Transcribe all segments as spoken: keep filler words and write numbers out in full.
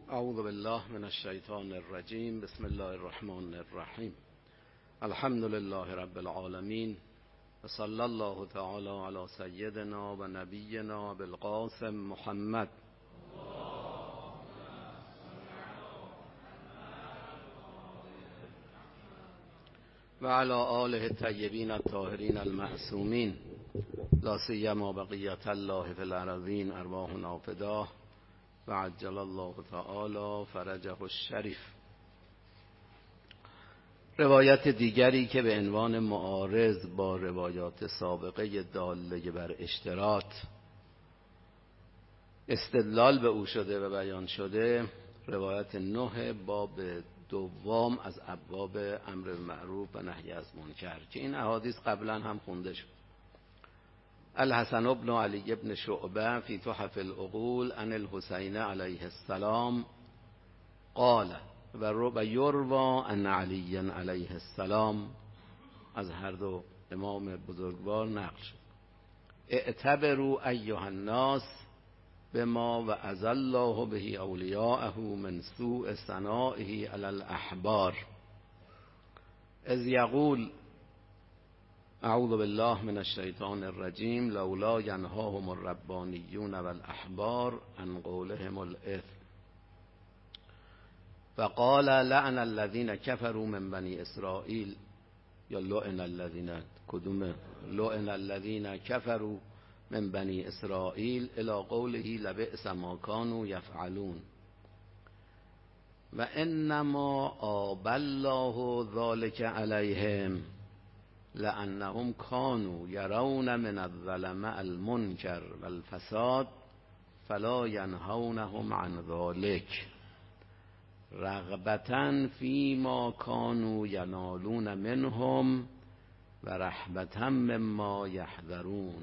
اعوذ بالله من الشیطان الرجیم. بسم الله الرحمن الرحیم. الحمد لله رب العالمین و صلی الله تعالی علی سیدنا و نبینا بالقاسم محمد و علی آله الطیبین الطاهرین المعصومین، لا سیما بقیة الله فی الارضین، ارواحنا فداه و عجل الله تعالی فرجه الشریف. روایت دیگری که به عنوان معارض با روایات سابقه داله بر اشتراط استدلال به او شده و بیان شده، روایت نه باب دوم از ابواب امر بالمعروف و نهی از منکر که این احادیث قبلا هم خونده شد. الحسن بن علی بن شعبه فی تحف العقول عن الحسین علیه السلام قال و یروی عن علی علیه السلام، از هر دو امام بزرگوار نقل شد. اعتبروا ایها الناس بما وعظ الله به اولیاءه من سوء صنائه علی الاحبار اذ یقول اعوذ بالله من الشیطان الرجیم لولا ینهاهم الربانیون والاحبار عن قولهم الاثم فقال لعن الذين كفروا من بني اسرائیل، یا لعن الذين کدوم لعن الذين كفروا من بني اسرائیل الى قوله لبئس ما كانوا يفعلون و انما آب الله ذلك عليهم لأنهم كانوا يرون من الظلم المنكر والفساد فلا ينهونهم عن ذلك رغبة فيما كانوا ينالون منهم و رهبة مما يحذرون.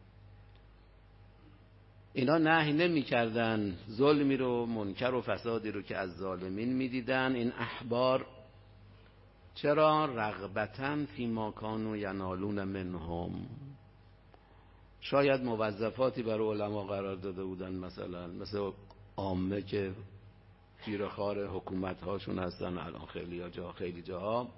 اینا نهی نمی کردن ظلمی رو، منکر و فسادی رو که از ظالمین می دیدن این احبار. چرا؟ رغبتاً فیما کانوا ینالون منهم، شاید موظفاتی برای علما قرار داده بودن، مثلا مثل عامه که گیره‌خوار حکومت هاشون هستن الان خیلی جا خیلی جاها،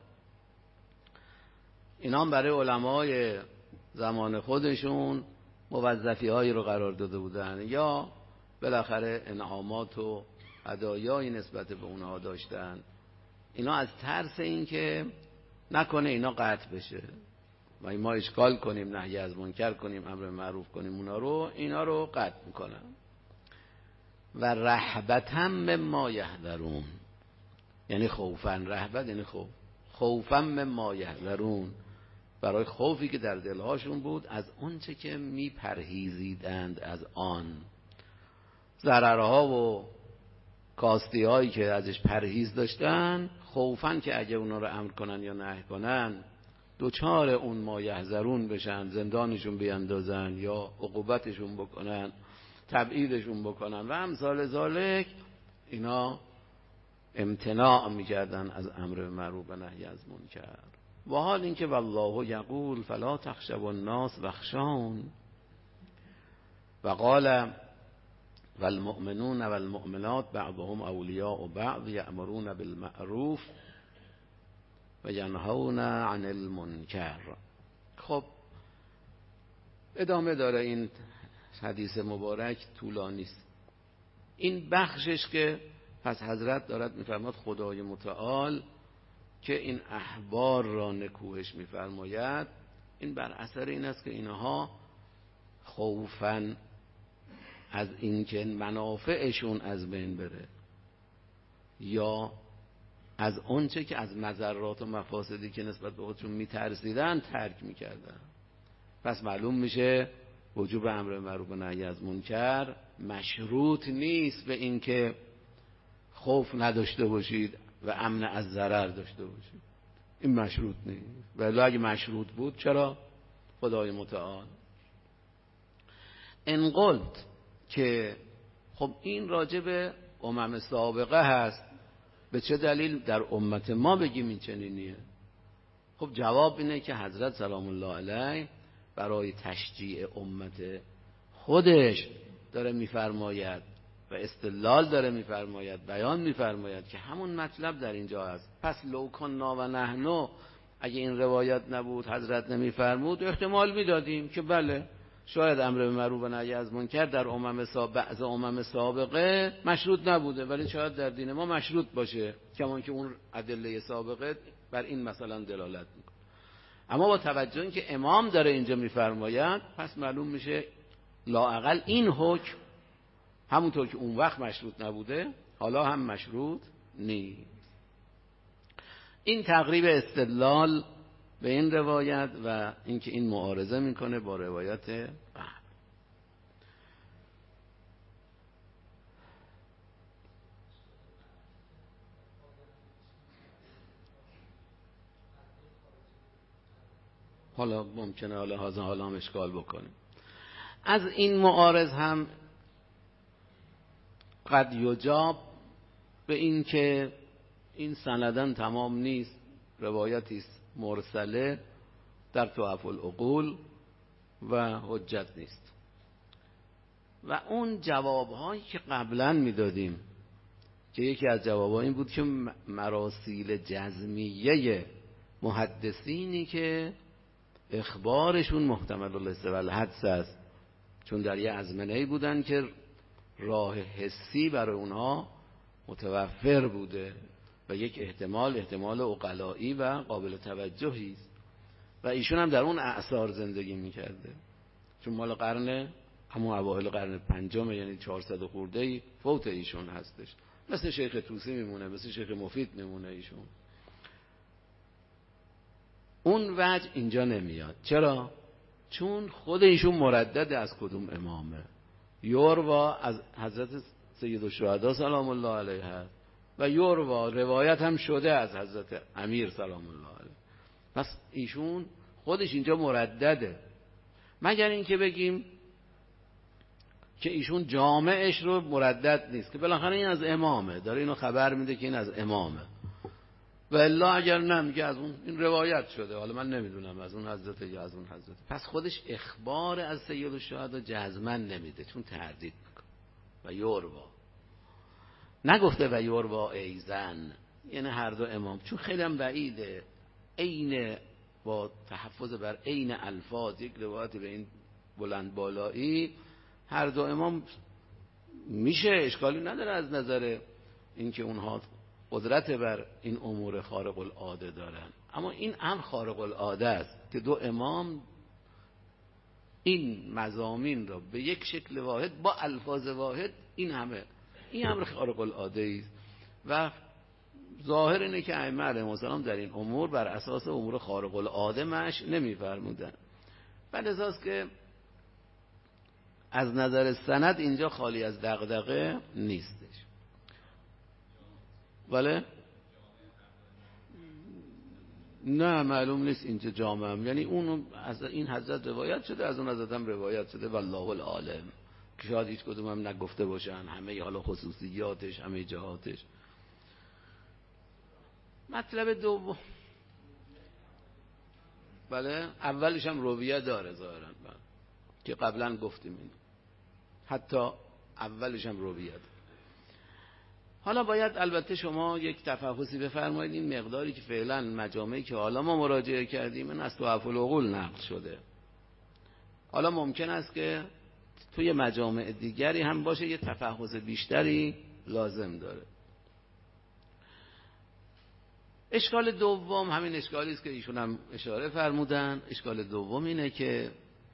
اینا هم برای علمای زمان خودشون موظفی هایی رو قرار داده بودن یا بالاخره انعامات و هدایایی نسبت به اونها داشتن. اینا از ترس این که نکنه اینا قطع بشه و ما اشکال کنیم، نهی از منکر کنیم، امر معروف کنیم، اونا رو اینا رو قطع میکنن. و رهبتاً مما یحذرون، یعنی خوفاً، رهبت یعنی خوف، خوفاً مما یحذرون، برای خوفی که در دلهاشون بود از اون چه که میپرهیزیدند از آن، ضررها و کاستی هایی که ازش پرهیز داشتن، خوفن که اگه اونا رو امر کنن یا نهی کنن دوچار اون ما یحذرون بشن، زندانشون بیندازن یا عقوبتشون بکنن، تبعیدشون بکنن و امثال ذالک. اینا امتناع میکردن از امر معروف و نهی از منکر. و حال اینکه والله یقول فلا تخشوا الناس واخشون و قال والمؤمنون والمؤمنات بعضهم اولیاء بعض یأمرون بالمعروف و ینهون عن المنکر. خب ادامه داره این حدیث مبارک، طولانی است این بخشش که پس حضرت دارد میفرماد خدای متعال که این احبار را نکوهش میفرماید، این بر اثر این است که اینها خوفاً از اینکه منافعشون از بین بره یا از اونچه که از مضرات و مفاسدی که نسبت به خودشون میترسیدن ترک میکردن. پس معلوم میشه وجوب امر معروف و نهی از منکر مشروط نیست به اینکه خوف نداشته باشید و امن از ضرر داشته باشید، این مشروط نیست. ولی اگه مشروط بود چرا خدای متعال ان قلت که خب این راجع به امم سابقه هست، به چه دلیل در امت ما بگیم این چنینیه؟ خب جواب اینه که حضرت سلام الله علیه برای تشجیع امت خودش داره میفرماید و استدلال داره میفرماید، بیان میفرماید که همون مطلب در اینجا هست. پس لو کنا و نحن، اگه این روایت نبود، حضرت نمیفرمود، احتمال میدادیم که بله شاید امر به معروف و نهی از منکر در امم سابقه، بعض امم سابقه مشروط نبوده، ولی شاید در دین ما مشروط باشه، کمان که اون ادله سابقه بر این مثلا دلالت میکنه. اما با توجه اینکه امام داره اینجا میفرماید، پس معلوم میشه لااقل این حکم همونطور که اون وقت مشروط نبوده حالا هم مشروط نیست. این تقریب استدلال به این روایت و اینکه این معارضه میکنه با روایت قبل. حالا ممکنه حالا حاضر حالا هم اشکال بکنیم. از این معارض هم قد یجاب به این که این سندن تمام نیست، روایتی است مرسله در ضعف العقول و حجت نیست. و اون جوابهایی که قبلا میدادیم که یکی از جوابها این بود که مراسیل جزمیه محدثینی که اخبارشون محتمل الاستحسان است، چون در یه ازمنه‌ای بودن که راه حسی برای اونها متوفر بوده و یک احتمال احتمال عقلایی و قابل توجهی است و ایشون هم در اون اعصار زندگی میکرده، چون مال قرن همون اوایل قرن پنجم، یعنی چهارصد خورده‌ای فوت ایشون هستش. مثل شیخ طوسی میمونه، مثل شیخ مفید میمونه ایشون. اون وجه اینجا نمیاد. چرا؟ چون خود ایشون مردد از کدوم امامه؟ یوروا از حضرت سید الشهدا سلام الله علیه هست و یوروا روایت هم شده از حضرت امیر سلام الله علیه. پس ایشون خودش اینجا مردده، مگر اینکه بگیم که ایشون جامعش رو مردد نیست، که بالاخره این از امامه، داره اینو خبر میده که این از امامه، و الا اگر نه میگه از اون این روایت شده، حالا من نمیدونم از اون حضرت یا از اون حضرت. پس خودش اخبار از سید الشهدا جزما نمیده، چون تردید میکنه. و یوروا نگفته و یوروا ایزن، یعنی هر دو امام، چون خیلی هم بعیده عین با تحفظ بر عین الفاظ یک روایت به این بلند بالایی هر دو امام میشه، اشکالی نداره از نظر اینکه اونها قدرت بر این امور خارق العاده دارن. اما این امر خارق العاده است که دو امام این مضامین را به یک شکل واحد با الفاظ واحد، این همه این امر خارق العاده است و ظاهر اینه که ائمه علیهم السلام در این امور بر اساس امور خارق العاده مش نمی‌فرمودن. بعد از که از نظر سند اینجا خالی از دغدغه نیستش. بله؟ نه معلوم نیست اینجا جامعه هم. یعنی اون از این حضرت روایت شده، از اون حضرت هم روایت شده، والله العالم، که شاید هیچ کدوم هم نگفته باشن، همه حالا خصوصیاتش، همه جهاتش. مطلب دوم، بله اولش هم رویه داره ظاهرا که قبلا گفتیم این، حتی اولش هم رویه داره. حالا باید البته شما یک تفحصی بفرمایید این مقداری که فعلا مجامعی که حالا ما مراجعه کردیم این از ضعف العقول نقل شده. حالا ممکن است که توی مجامع دیگری هم باشه، یه تفحص بیشتری لازم داره. اشکال دوم همین اشکالی است که ایشون هم اشاره فرمودن. اشکال دوم اینه که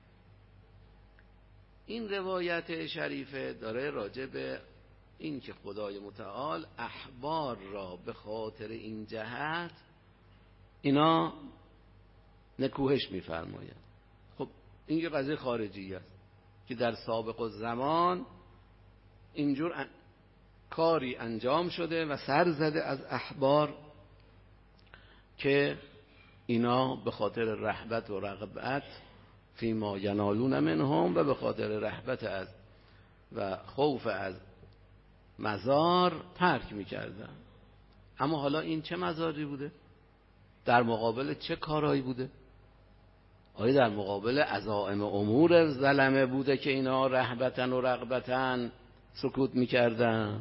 این روایت شریفه داره راجع به این که خدای متعال احبار را به خاطر این جهت اینا نکوهش می‌فرماید. خب این یه قضیه خارجی است که در سابق الزمان اینجور ان... کاری انجام شده و سر زده از احبار که اینا به خاطر رهبت و رغبت فیما ینالون منهم و به خاطر رهبت از و خوف از مزار ترک میکردن. اما حالا این چه مزاری بوده؟ در مقابل چه کارهایی بوده؟ آیا در مقابل عزائم امور ظلمه بوده که اینا رهبتن و رغبتن سکوت میکردن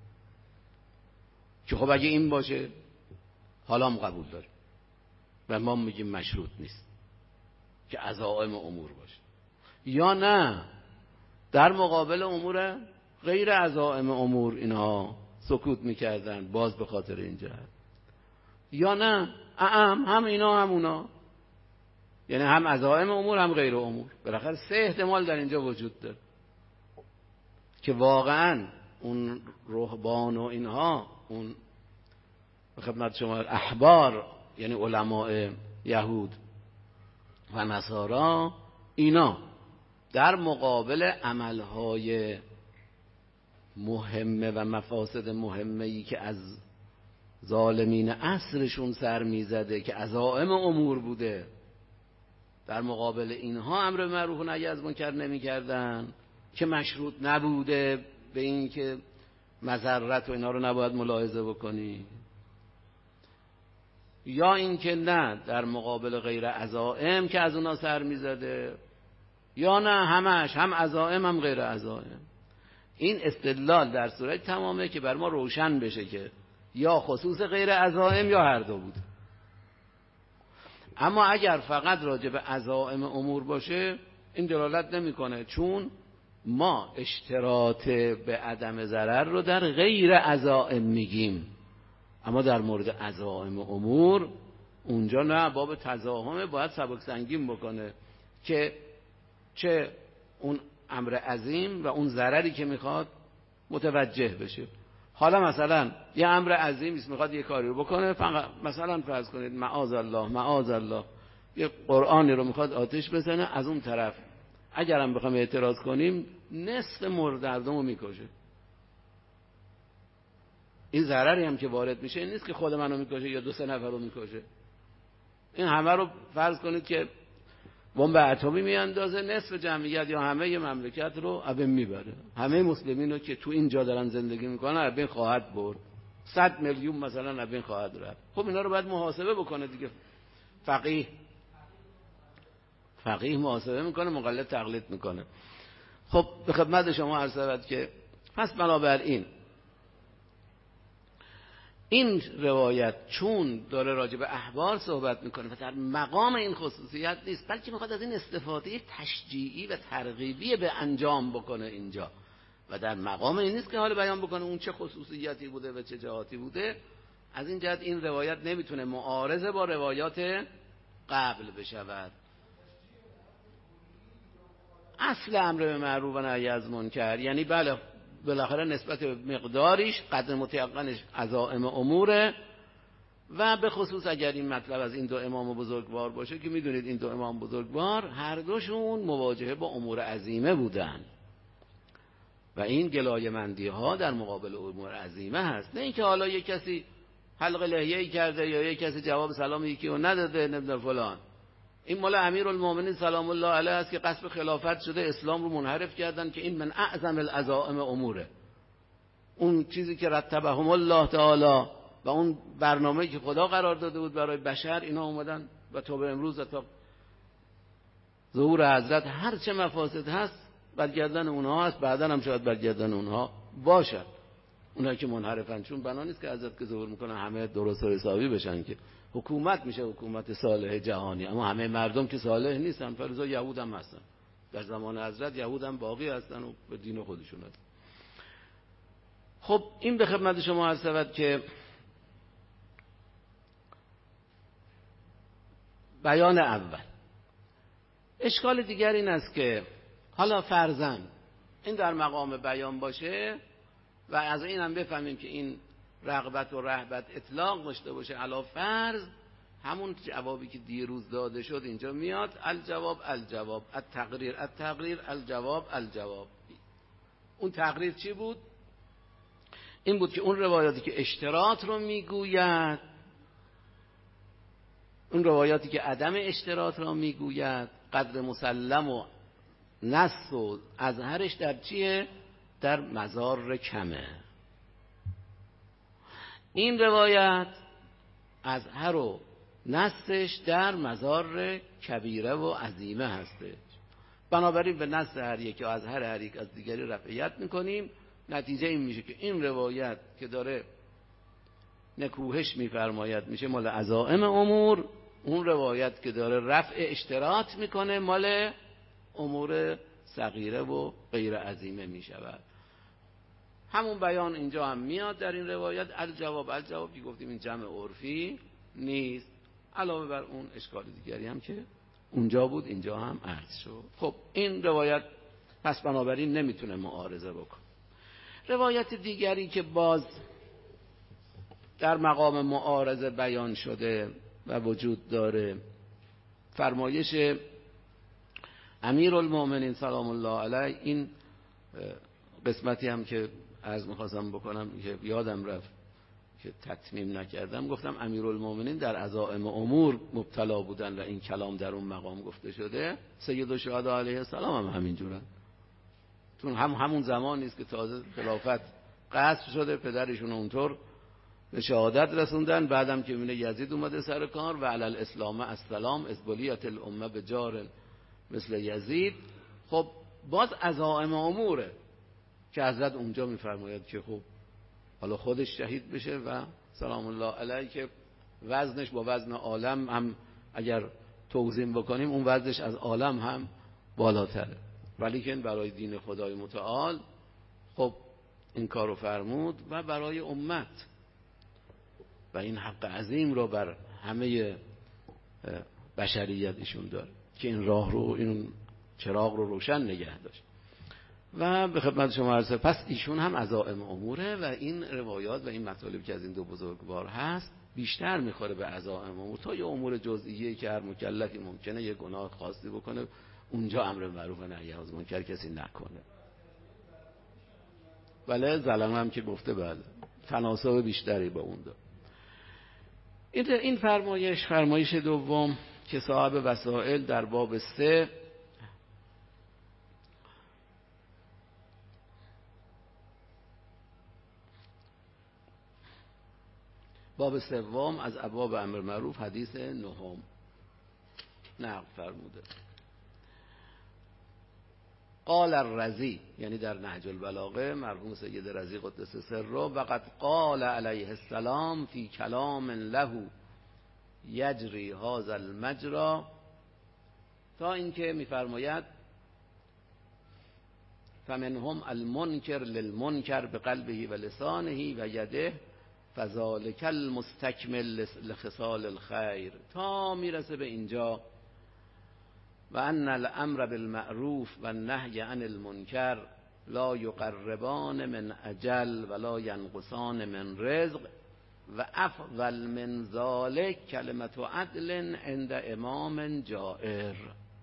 که خب اگه این باشه حالا هم قبول داریم و ما میگیم مشروط نیست که عزائم امور باشه، یا نه در مقابل امور غیر عزائم امور اینها سکوت میکردن باز به خاطر این جهت، یا نه هم هم اینا هم اونا، یعنی هم عزائم امور هم غیر امور. بالاخره سه احتمال در اینجا وجود داره که واقعا اون رهبان و اینها، اون خدمت شما احبار یعنی علماء یهود و نصارا، اینا در مقابل عملهای مهمه و مفاسد مهمه‌ای که از ظالمین عصرشون سر میزده که عزائم امور بوده، در مقابل اینها امر به معروف و نهی از منکر نمی‌کردن که مشروط نبوده به این که مضرت و اینا رو نباید ملاحظه بکنی، یا اینکه نه در مقابل غیر عزائم که از اونا سر میزده، یا نه همش هم عزائم هم غیر عزائم. این استدلال در صورت تمامه که بر ما روشن بشه که یا خصوص غیر عزائم یا هر دو بود. اما اگر فقط راجع به عزائم امور باشه این دلالت نمیکنه، چون ما اشتراط به عدم ضرر رو در غیر عزائم میگیم، اما در مورد عزائم امور اونجا نه، باب تزاحمه، باید سبک سنگین بکنه که چه اون امر عظیم و اون ضرری که میخواد متوجه بشه. حالا مثلا یه امر عظیم است میخواد یه کاری رو بکنه، فقط مثلا فرض کنید معاذ الله معاذ الله یه قرآنی رو میخواد آتش بزنه، از اون طرف اگر هم بخوام اعتراض کنیم نصف مردم رو میکشه. این ضرری هم که وارد میشه این نیست که خود منو میکشه یا دو سه نفر رو میکشه، این همه رو فرض کنید که بمب اتمی میاندازه، نصف جمعیت یا همه ی مملکت رو ابین میبره، همه مسلمین رو که تو اینجا دارن زندگی میکنن ابین خواهد برد، صد میلیون مثلا ابین خواهد رفت. خب اینا رو باید محاسبه بکنه دیگه، فقیه فقیه محاسبه میکنه، مقلد تقلید میکنه. خب به خدمت شما عرض شود که پس بنابراین این روایت چون داره راجع به احبار صحبت میکنه و در مقام این خصوصیت نیست، بلکه میخواد از این استفاده تشجیعی و ترغیبی به انجام بکنه اینجا، و در مقام این نیست که حالا بیان بکنه اون چه خصوصیاتی بوده و چه جهاتی بوده. از این جهت این روایت نمیتونه معارضه با روایات قبل بشود. اصل امر به معروف و نهی از منکر یعنی بله بالاخره نسبت به مقداریش قدر متیقنش عزائم اموره، و به خصوص اگر این مطلب از این دو امام بزرگوار باشه که میدونید این دو امام بزرگوار هر دوشون مواجهه با امور عظیمه بودن و این گلایه‌مندی ها در مقابل امور عظیمه هست، نه اینکه حالا یک کسی حلق لحیه‌ای کرده یا یک کسی جواب سلام یکی رو نداده نمیدونم فلان. این مال امیرالمومنین سلام الله علیه است که قصد خلافت شده، اسلام رو منحرف کردن که این من اعظم العزائم اموره، اون چیزی که رتبهم الله تعالی و اون برنامه‌ای که خدا قرار داده بود برای بشر، اینا اومدن و تا به امروز تا ظهور حضرت هر چه مفاسد هست برگردن اونها هست، بعدن هم شاید برگردن اونها باشد، اونایی که منحرفن، چون بنا نیست که حضرت که ظهور میکنه همه درست و حسابی بشن که حکومت میشه حکومت صالح جهانی، اما همه مردم که صالح نیستن، فرضا یهود هم هستن، در زمان حضرت یهود هم باقی هستن و به دین خودشون هستن. خب این به خدمت شما عرض شود که بیان اول. اشکال دیگر این است که حالا فرضاً این در مقام بیان باشه و از این هم بفهمیم که این رغبت و رهبت اطلاق داشته باشه علی فرض، همون جوابی که دیروز داده شد اینجا میاد، الجواب الجواب التقریر التقریر الجواب الجواب. اون تقریر چی بود؟ این بود که اون روایاتی که اشتراط رو میگوید، اون روایاتی که عدم اشتراط رو میگوید، قدر مسلم و نص و اظهرش در چیه؟ در مزار کمه. این روایت اظهر و نصش در مزار کبیره و عظیمه هسته، بنابراین به نص هر یک و اظهر هر یک از دیگری رفعیت میکنیم نتیجه این میشه که این روایت که داره نکوهش میفرماید میشه مال عزائم امور، اون روایت که داره رفع اشتراط میکنه مال امور صغیره و غیر عظیمه میشود. همون بیان اینجا هم میاد در این روایت. الجواب الجواب که گفتیم این جمع عرفی نیست، علاوه بر اون اشکال دیگری هم که اونجا بود اینجا هم عرض شد. خب این روایت پس بنابراین نمیتونه معارضه بکن. روایت دیگری که باز در مقام معارضه بیان شده و وجود داره، فرمایش امیرالمؤمنین سلام الله علیه، این قسمتی هم که عرض میخواستم بکنم که یادم رفت که تتمیم نکردم، گفتم امیرالمؤمنین در عزائم امور مبتلا بودن و این کلام در اون مقام گفته شده. سید الشهدا علیه السلام هم همین جورن، چون هم همون زمان نیست که تازه خلافت قصد شده، پدرشون اونطور به شهادت رسوندن، بعدم که میونه یزید اومده سر کار و علی الاسلام السلام ازبلیت الامه به جار مثل یزید. خب باز عزائم اموره که حضرت اونجا میفرماید که خب حالا خودش شهید بشه و سلام الله علیه، که وزنش با وزن عالم هم اگر توزین بکنیم اون وزنش از عالم هم بالاتره، ولی که برای دین خدای متعال خب این کارو فرمود و برای امت و این حق عظیم رو بر همه بشریت ایشون داره که این راه رو، این چراغ رو روشن نگه داشت. و به خدمت شما عرض، پس ایشون هم عزائم اموره و این روایات و این مطالبی که از این دو بزرگوار هست بیشتر میخوره به عزائم امور تا یه امور جزئیه که هر مکلفی ممکنه یه گناه خاصی بکنه، اونجا امر معروف و نهی از منکر کسی نکنه. بله ظلم هم که گفته بله تناسب بیشتری با اون داره. این فرمایش فرمایش دوم که صاحب وسائل در باب سه باب سوم از ابواب امر معروف حدیث نهم نقل فرموده. قال الرزی، یعنی در نهج البلاغه مرحوم سید رزی قدس سره، وقد قال علیه السلام فی کلام له یجری هذا المجرى، تا اینکه میفرماید فمنهم المنکر للمنکر بقلبه و لسانه و یده فذلک المستکمل لخصال الخیر، تا میرسه به اینجا و ان الامر بالمعروف و النهی عن المنکر لا یقربان من اجل ولا ینقصان من رزق و افضل من ذلک کلمت عدل عند امام جائر.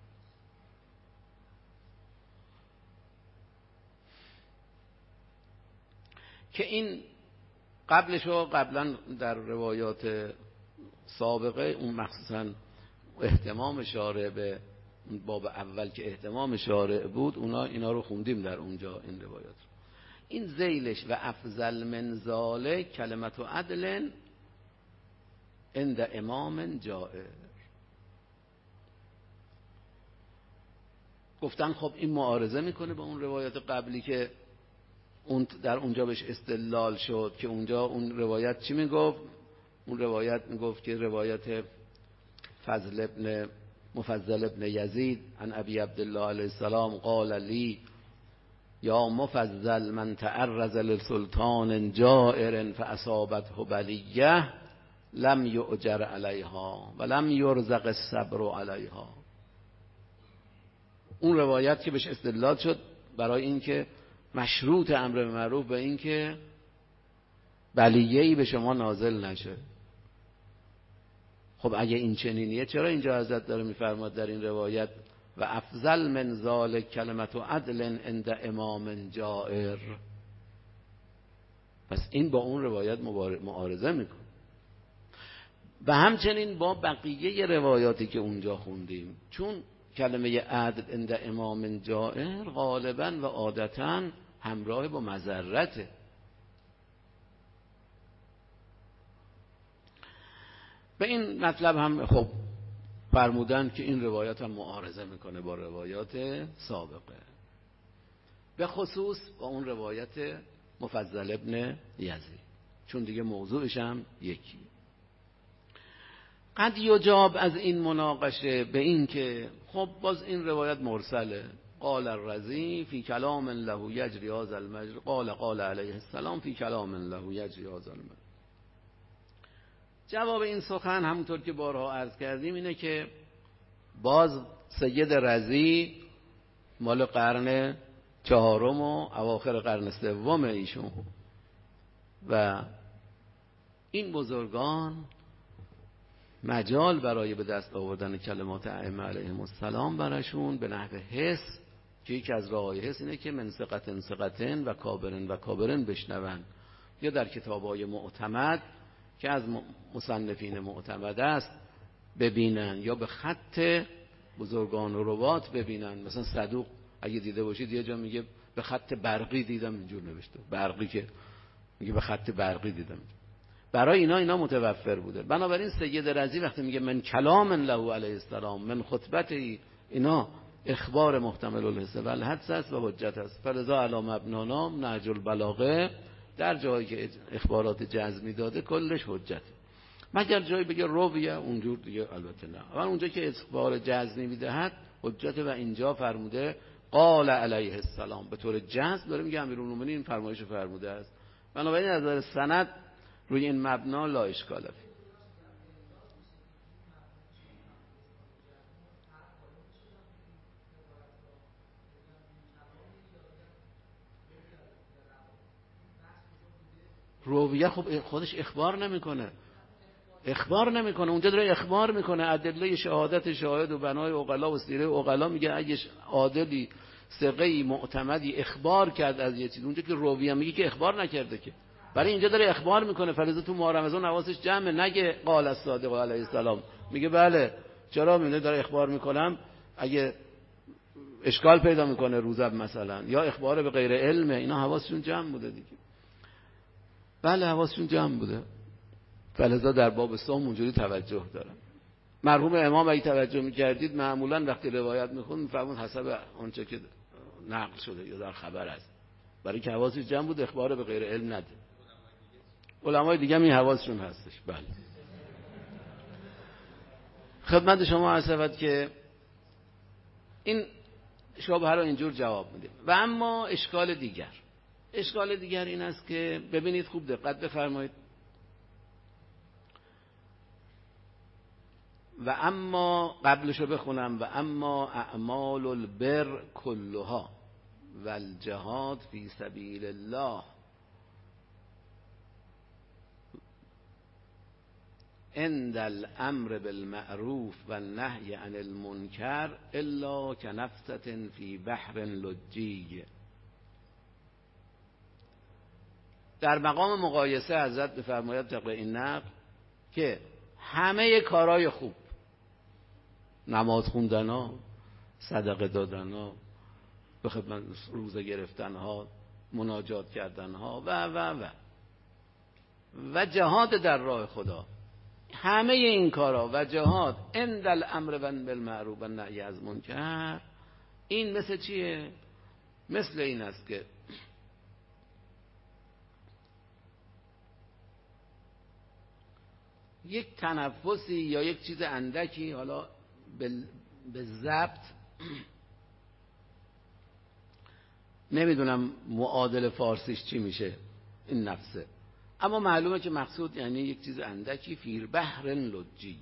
که این قبلشو قبلا در روایات سابقه اون مخصوصا اهتمام شارع به باب اول که اهتمام شارع بود، اونا اینا رو خوندیم در اونجا این روایات. این ذیلش و افضل من ذالک کلمت عدل عند امام جائر، گفتن خب این معارضه میکنه با اون روایات قبلی که اون در اونجا بهش استدلال شد، که اونجا اون روایت چی میگفت؟ اون روایت میگفت که روایت فضل ابن مفضل ابن یزید عن ابی عبدالله علیه السلام قال لی یا مفضل من تعرض لسلطان جائر فاصابته بلیه لم یؤجر علیها و لم یرزق الصبر علیها. اون روایت که بهش استدلال شد برای اینکه مشروط امر معروف به این که بلیه‌ای به شما نازل نشه. خب اگه این چنینیه چرا اینجا حضرت داره میفرماد در این روایت و افضل من ذالک کلمت عدل عند امام جائر؟ پس این با اون روایت معارضه میکنه و همچنین با بقیه روایاتی که اونجا خوندیم، چون کلمه عدل عند امام جائر غالبا و عادتا همراه با مضرته. به این مطلب هم خب فرمودن که این روایت هم معارضه میکنه با روایات سابقه، به خصوص با اون روایت مفضل ابن یزید، چون دیگه موضوعش هم یکی. قد یجاب از این مناقشه به این که خب باز این روایت مرسله، قال الرضی فی کلام له یجری هذا المجری قال قال علیه السلام فی کلام له یجری هذا المجری. جواب این سخن همونطور که بارها عرض کردیم اینه که باز سید رضی مال قرن چهارم و اواخر قرن سوم ایشون و این بزرگان مجال برای به دست آوردن کلمات ائمه علیهم السلام براشون به نحو حس، که یکی از راه‌های حس اینه که من ثقة ثقة و کابرن و کابرن بشنون، یا در کتاب‌های معتمد که از مصنفین معتمد است ببینن، یا به خط بزرگان و روات ببینن. مثلا صدوق اگه دیده باشید یه جا میگه به خط برقی دیدم اینجور نوشته، برقی که میگه به خط برقی دیدم. برای اینا اینا متوفر بوده. بنابراین سید رضی وقتی میگه من کلام له علیه السلام من خطبته، اینا اخبار محتمل الحس و الحدس است و حجت است. فلذا علی مبنانا نهج البلاغه در جایی که اخبارات جزمی داده کلش حجته، مگر جایی بگه رویه اونجور دیگه البته نه. اما اونجا که اخبار جزمی میدهد حجته و اینجا فرموده قال علیه السلام به طور جزم داره میگه امیرالمومنین این فرمایش فرموده است. بنابراین از نظر سند روی این مبنا لا اشکال فی. رویه خب خودش اخبار نمیکنه، اخبار نمیکنه، اونجا داره اخبار میکنه ادله شهادت شاهد و بنای عقلا و سیره عقلا. میگه اگه عادلی ثقه‌ای معتمدی اخبار کرد از یه چیز، اونجا که رویه میگه که اخبار نکرده که، برای اینجا داره اخبار میکنه. فلذا تو ماه رمضان حواسش جمعه، نگه قال الصادق علیه السلام، میگه بله چرا میگه داره اخبار میکنم، اگه اشکال پیدا میکنه روزب مثلا یا اخبار به غیر علمه، اینا حواسشون جمع بوده دیگه. بله حواسشون جمع بوده، فلذا در باب صوم اونجوری توجه دارن. مرحوم امام اگه توجه میکردید معمولا وقتی روایت میخوند میفهمون حسب آنچه که نقل شده یا در خبر است، برای که حواسش جمع بود اخبار به غیر علم نده. علمای دیگه هم این حواسشون هستش. بله خدمت شما عرض شود که این شبهه رو اینجور جواب میده. و اما اشکال دیگر، اشکال دیگر این است که ببینید خوب دقت بفرمایید، و اما قبلشو بخونم، و اما اعمال البر کلها و الجهاد فی سبیل الله عند الامر بالمعروف و النهی عن المنکر الا کنفسة فی بحر لجی. در مقام مقایسه حضرت بفرماید طبق این نقل که همه کارهای خوب، نماز خوندن ها، صدقه دادن ها، به خدمت روزه گرفتن ها، مناجات کردن ها و و و و جهاد در راه خدا، همه این کارا و جهاد عند الامر بالمعروف و نهی از منکر، این مثل چیه؟ مثل این است که یک تنفسی یا یک چیز اندکی، حالا به ضبط نمیدونم معادل فارسیش چی میشه این نفسه، اما معلومه که مقصود یعنی یک چیز اندکی فی بحر لجیه،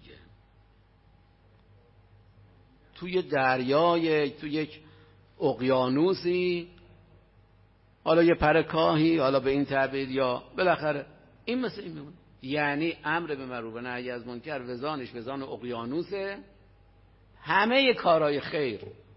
توی دریای، توی یک اقیانوسی، حالا یه پرکاهی، حالا به این تعبیر، یا بالاخره این مثل این میمونه. یعنی امر به معروف و نهی از منکر وزانش وزان اقیانوسه، همه کارهای خیر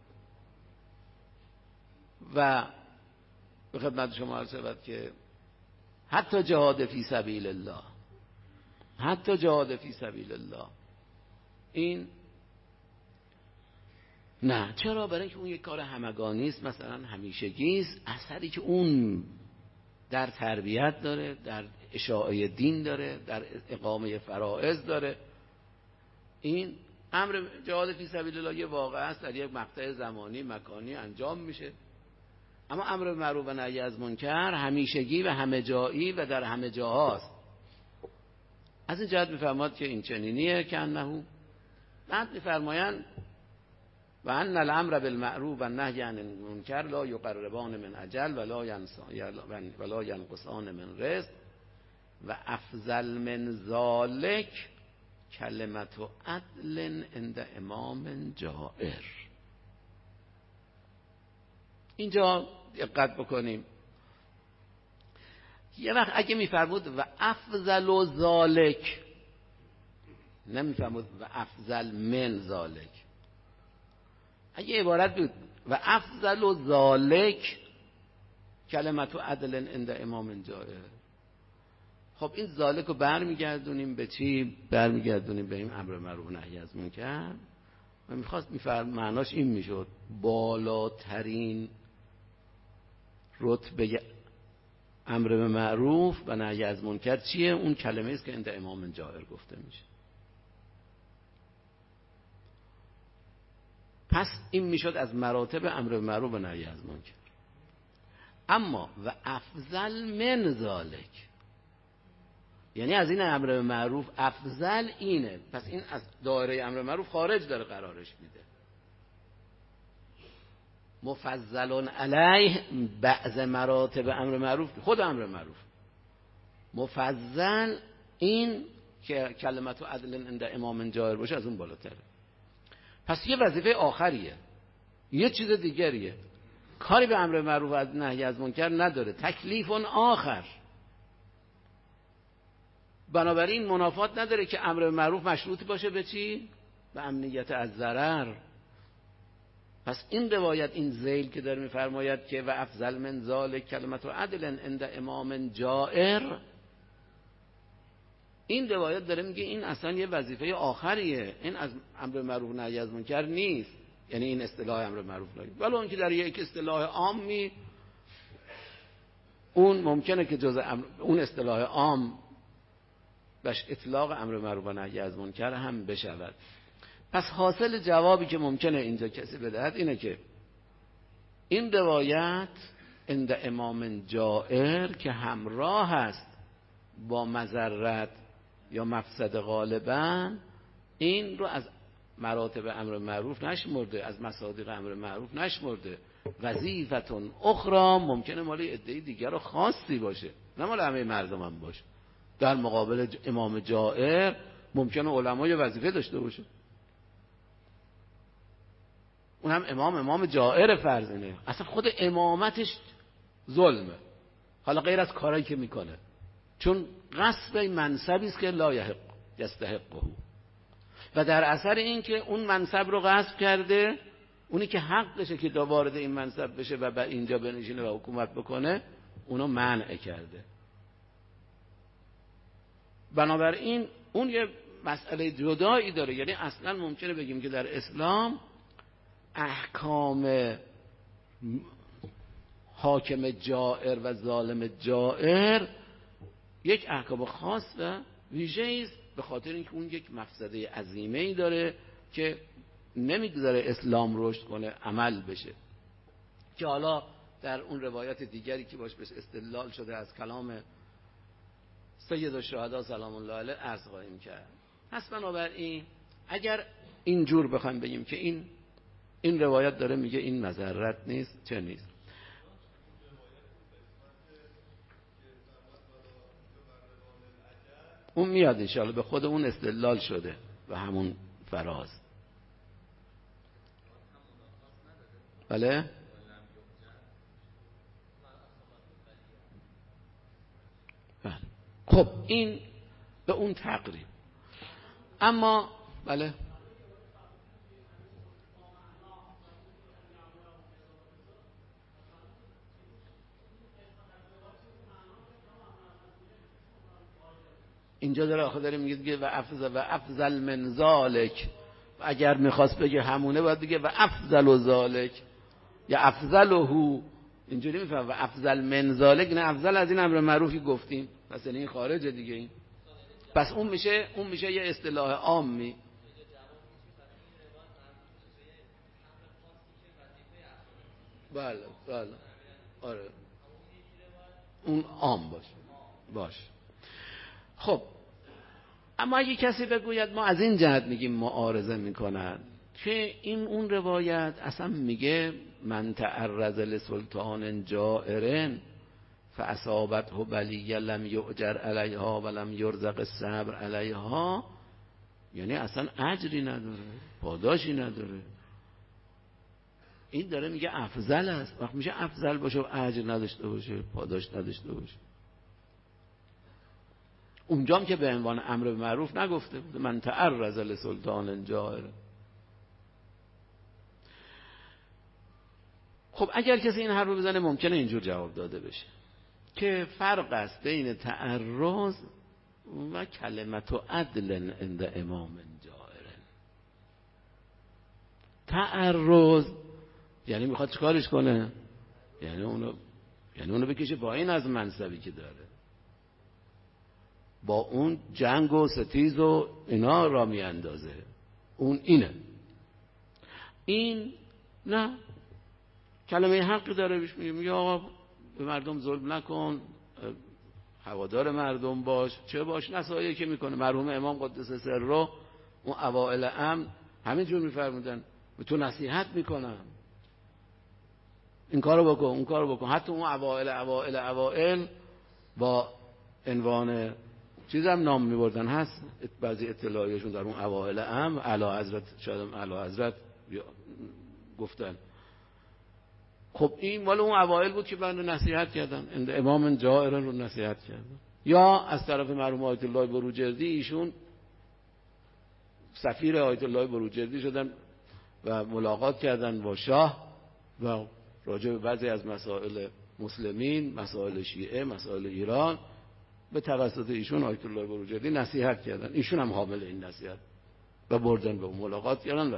و به خدمت شما عرض شود که حتی جهاد فی سبیل الله، حتی جهاد فی سبیل الله این نه. چرا؟ برای اینکه اون یک کار همگانی است، مثلا همیشگی است، اثری که اون در تربیت داره، در اشاعه دین داره، در اقامه فرائض داره. این امر جهاد فی سبیل الله یه واقعه است، در یک مقطع زمانی مکانی انجام میشه اما امر به معروف و نهی از منکر همیشگی و همه جایی و در همه جاهاست. از این جهت می‌فرماد که این چنینیه که انه، بعد می‌فرمایند و ان الامر بالمعروف و النهی عن المنکر لا یقربان من اجل ولا ینسان ولا ینقصان من رزق و افضل من ذلک کلمت عدل عند امام جائر. اینجا دقت بکنیم، یه وقت اگه میفرمود و افضل و ذالک، نمیفرمود و افضل من ذالک. اگه عبارت بود و افضل و ذالک کلمت عدل عند امام جائر، خب این ذالک رو برمیگردونیم به چی؟ برمیگردونیم به این امر معروف نهی از منکر. و میخواست میفرم معناش این میشد بالاترین رتبه امر به معروف و نهی از منکر چیه؟ اون کلمه است که عند امام جائر گفته میشه. پس این میشد از مراتب امر به معروف و نهی از منکر. اما و افضل من ذالک، یعنی از این امر به معروف افضل اینه، پس این از دایره امر به معروف خارج داره قرارش میده. مفضل علیه بعض مراتب امر معروف، خود امر معروف مفضل این که کلمت و عدل عند امام جائر باشه از اون بالاتره. پس یه وظیفه آخریه، یه چیز دیگریه، کاری به امر معروف و نهی از منکر نداره، تکلیف آخر. بنابراین منافات نداره که امر معروف مشروط باشه به چی؟ به امنیت از ضرر. پس این روایت، این ذیل که داره میفرماید که و افضل من ذالک کلمت و عدل عند امام جائر، این روایت داره میگه این اصلا یه وظیفه آخریه، این از امر معروف نهی از منکر نیست. یعنی این اصطلاح امر معروف نهی، ولی اون که در یک اصطلاح عامی، اون ممکنه که جزء امر، اون اصطلاح عام بهش اطلاق امر معروف و نهی از منکر هم بشود. پس حاصل جوابی که ممکنه اینجا کسی بدهد اینه که این روایت عند امام جائر که همراه است با مضرت یا مفسد غالبا، این رو از مراتب امر معروف نشمرده، از مصادیق امر معروف نشمرده. وظیفتون اخرى ممکنه مال عده دیگر رو خاصی باشه، نه مال همه مردم هم باشه. در مقابل امام جائر ممکنه علما یه وظیفه داشته باشه، اون هم امام امام جائر فرزینه، اصلا خود امامتش ظلمه، حالا غیر از کارایی که میکنه، چون غصب منصبی است که لا یحق یستحقه، و در اثر این که اون منصب رو غصب کرده، اونی که حقشه که وارد این منصب بشه و بعد اینجا بنشینه و حکومت بکنه، اونو منع کرده. بنابراین اون یه مسئله جدایی داره. یعنی اصلا ممکنه بگیم که در اسلام احکام حاکم جائر و ظالم جائر یک احکام خاص و ویژه‌ای است، به خاطر اینکه اون یک مفسده عظیمه‌ای داره که نمیگذاره اسلام رشد کنه، عمل بشه، که حالا در اون روایت دیگری که باش بهش استدلال شده از کلام سید الشهدا سلام الله علیه عرض خواهیم کرد. پس بنابراین اگر اینجور بخوایم بگیم که این این روایت داره میگه این مضرت نیست، چه نیست، اون میاد انشاءالله، به خود اون استدلال شده و همون فراز. بله بله. خب این به اون تقریب. اما بله اینجا داره آخه داره میگه دیگه و افضل و افضل من ذالک، اگر میخواست بگه همونه باید دیگه و افضل و ذالک یا افضله، اینجوری میفهم و افضل من ذالک، نه افضل از این امر معروفی گفتیم، پس این خارجه دیگه. این پس اون میشه اون میشه یه اصطلاح عامی. بله بله آره اون عام باشه باش. خب اما اگه کسی بگوید ما از این جهت میگیم معارضه میکنن که این اون روایت اصلا میگه من تعرض لسلطان جائر فاصابته بلیه لم یؤجر علیها ولم یرزق الصبر علیها، یعنی اصلا اجری نداره، پاداشی نداره. این داره میگه افضل است. وقت میشه افضل باشه و اجر نداشته باشه، پاداش نداشته باشه. اونجام که به عنوان امر به معروف نگفته بود من تعرض لسلطان جائر. خب اگر کسی این حرف رو بزنه ممکنه اینجور جواب داده بشه که فرق است بین تعرض و کلمت و عدل عند امام جائر. تعرض یعنی میخواد چیکارش کنه؟ یعنی اونو یعنی اونو بکشه با این از منصبی که داره، با اون جنگ و ستیز و اینا را میاندازه. اون اینه. این نه، کلمه حقی داره بهش میگه میگه آقا به مردم ظلم نکن، هوادار مردم باش، چه باش نصایحی که میکنه. مرحوم امام قدس سره اون اوائل امر همینجور میفرمودن به تو نصیحت میکنم این کارو بکن اون کارو بکن. حتی اون اوائل اوائل اوائل با عنوان چیزم نام میبردن، هست بعضی اطلاعیشون در اون اوائل امر اعلی حضرت شاید اعلی حضرت گفتن. خب این مال اون اوائل بود که بنده نصیحت کردن، امام جائر رو نصیحت کردن. یا از طرف مرحوم آیت الله بروجردی، ایشون سفیر آیت الله بروجردی شدن و ملاقات کردن با شاه و راجع به بعضی از مسائل مسلمین، مسائل شیعه، مسائل ایران به توسط ایشون آیت الله بروجردی نصیحت کردن. ایشون هم حامل این نصیحت و بردن به اون ملاقات کردن. و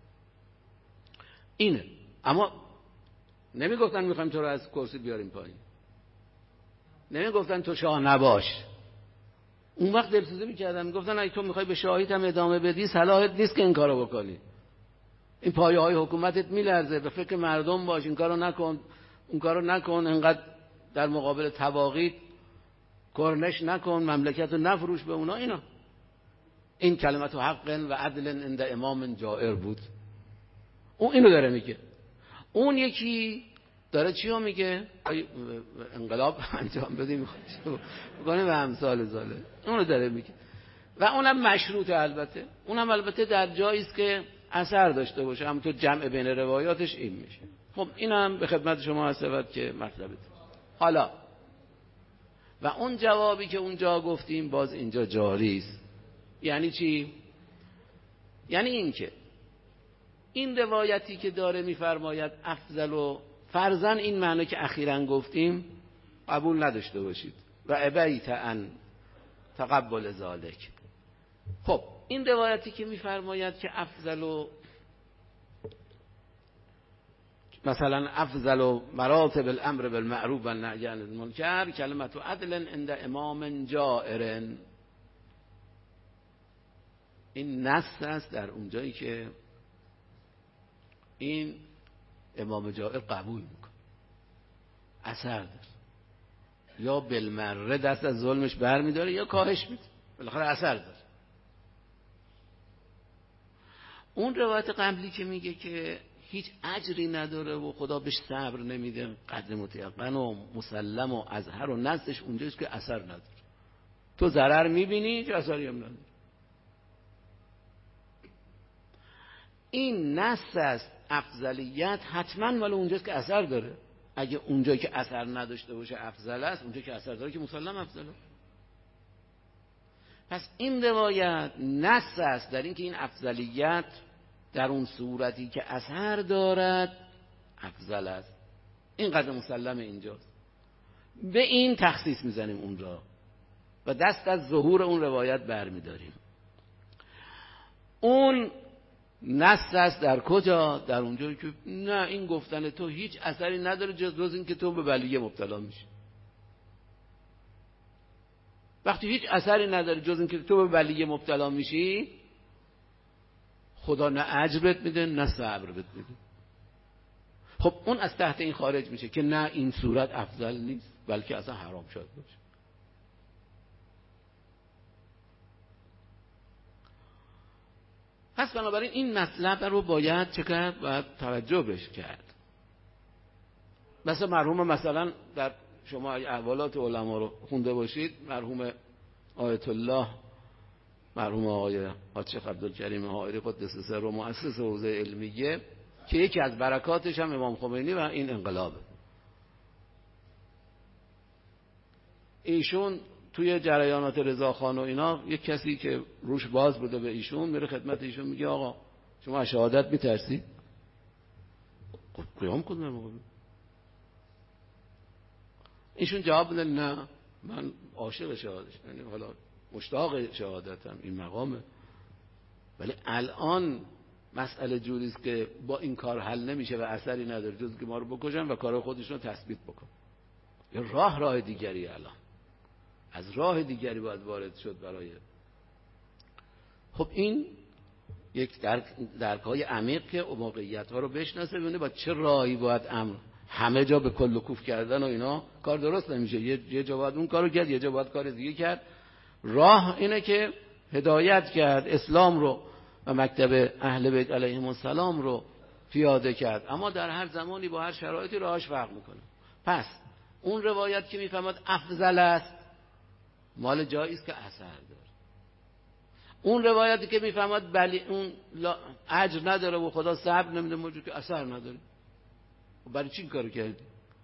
اینه. اما نمیگفتن میخوایم تو رو از کرسی بیاریم پایین، نمیگفتن تو شاه نباش. اون وقت دلسوزی میکردن، میگفتن اگه تو میخوای به شاهیت هم ادامه بدی صلاحت نیست که این کارو بکنی، این پایه های حکومتت میلرزه، به فکر مردم باش، این کارو نکن اون کارو نکن، انقدر در مقابل تواغیت کرنش نکن، مملکت رو نفروش به اونا. اینا این کلمت حق و عدل عند امام جائر بود. اون اینو داره میگه. اون یکی داره چی رو میگه؟ انقلاب انجام بدیم میکنه و امثال زاله. اونو داره میگه و اونم مشروطه. البته اونم البته در جایی است که اثر داشته باشه، همونطور جمع بین روایاتش این میشه. خب اینم به خدمت شما هست که مطلبه. حالا و اون جوابی که اونجا گفتیم باز اینجا جاری است. یعنی چی؟ یعنی این که این روایتی که داره میفرماید افضل و فرضاً این معنی که اخیراً گفتیم قبول نداشته باشید و ابیت ان تقبل ذالک. خب این روایتی که میفرماید که افضل و مثلا افضل و مراتب الامر بالمعروف و النهی عن المنکر کلمت عدل عند امام جائر، این نص است در اونجایی که این امام جائر قبول میکنه، اثر داره، یا بالمره دست از ظلمش بر میداره یا کاهش میده، بالاخره اثر داره. اون روایت قبلی که میگه که هیچ اجری نداره و خدا بهش صبر نمیده، قدر متیقن و مسلم و ازهر و نزدش اونجاست که اثر نداره. تو ضرر میبینی که اثری هم نداره. این نص است. افضلیت حتما مال اونجاست که اثر داره. اگه اونجایی که اثر نداشته باشه افضل است، اونجایی که اثر داره که مسلم افضله. پس این روایت نص است در این که این افضلیت در اون صورتی که اثر دارد افضل است. اینقدر مسلم اینجاست. به این تخصیص میزنیم اون را و دست از ظهور اون روایت برمیداریم. اون نص است در کجا؟ در اونجایی که نه، این گفتن تو هیچ اثری نداره جز جز این که تو به بلیه مبتلا میشی. وقتی هیچ اثری نداره جز این که تو به بلیه مبتلا میشی، خدا نه اجر بهت میده نه صبر بهت میده. خب خب اون از تحت این خارج میشه که نه این صورت افضل نیست بلکه اصلا حرام شد باشه. پس بنابراین این مطلب رو باید چه کرد؟ باید توجه بش کرد. مثلا مرحوم مثلا در شما احوالات علما رو خونده باشید، مرحوم آیت الله مرحوم آقای حاج شیخ عبدالکریم حائری قدس سره مؤسس حوزه علمیه که یکی از برکاتش هم امام خمینی و این انقلابه. ایشون توی جریانات رضاخان و اینا یک کسی که روش باز بوده به ایشون میره خدمت ایشون میگه آقا شما از شهادت میترسی؟ قیام کنم. ایشون جواب بده نه من عاشق شهادت، یعنی حالا مشتاق شهادتم، این مقامه. ولی الان مسئله جوریست که با این کار حل نمیشه و اثری نداره جز که ما رو بکشن و کار خودشون رو تثبیت بکن. یا راه راه دیگری، الان از راه دیگری باید وارد شد برای. خب این یک درک درک‌های عمیق که موقعیت‌ها رو بشناسه، ببینه با چه راهی باید امر همه جا به کل و کوف کردن و اینا کار درست نمیشه. یه, یه جا باید اون کارو کرد، یه جا باید کار دیگه کرد. راه اینه که هدایت کرد، اسلام رو و مکتب اهل بیت علیهم السلام رو پیاده کرد، اما در هر زمانی با هر شرایطی راهش فرق میکنه. پس اون روایت که میفهمد افضل است مال جایی است که اثر داره. اون روایتی که میفهمد بلی اون اجر نداره و خدا صبر نمیده موجود که اثر نداره، برای چی این کارو کردی؟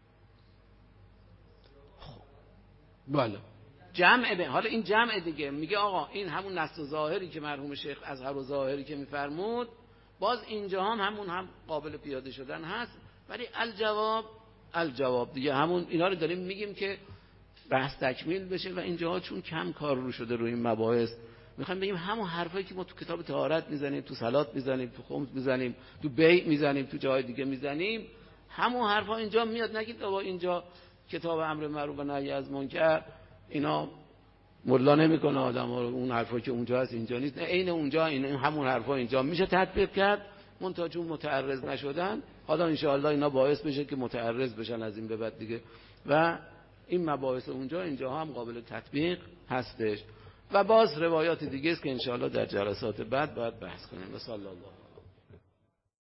بله جمع به حالا این جمع دیگه میگه آقا این همون نص ظاهری که مرحوم شیخ ازهر و ظاهری که میفرمود، باز اینجا هم همون هم قابل پیاده شدن هست، ولی الجواب الجواب دیگه همون اینا رو داریم میگیم که بحث تکمیل بشه و اینجاها چون کم کار رو شده روی این مباحث میخوایم بگیم همون حرفایی که ما تو کتاب طهارت میزنیم، تو صلات میزنیم، تو خمس میزنیم، تو بیع میزنیم، تو جای دیگه میزنیم، همون حرفا اینجا میاد. نگید بابا اینجا کتاب امر معروف و نهی از منکر اینا ملا نمیکنه آدم‌ها رو، اون حرفا که اونجا هست اینجا نیست. نه عین اونجا این همون حرفا اینجا میشه تطبیق کرد، منتها چون متعرض نشدن حالا ان شاء الله اینا باعث بشه که متعرض بشن از این به بعد دیگه، و این مباحث اونجا اینجا هم قابل تطبیق هستش. و باز روایات دیگه است که ان شاء الله در جلسات بعد باید بحث کنیم. صلی الله